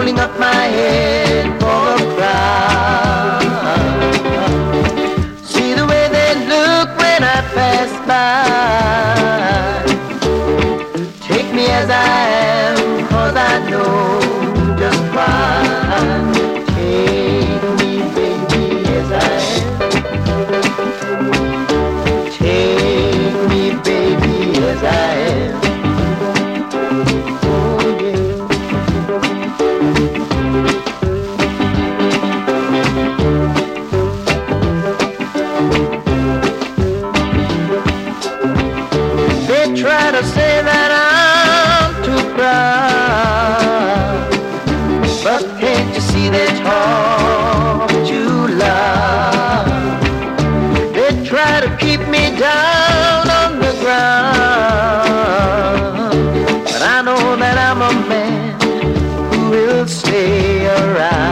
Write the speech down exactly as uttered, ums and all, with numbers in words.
holding up my head for a crowd. See the way they look when I pass by. Take me as I am, 'cause I know just why. Take me, baby, as I am. Take me, baby, as I am. Oh, yeah. They try to say that I'm too proud, but can't you see they talk too loud? They try to keep me down on the ground, but I know that I'm a man who will stay around.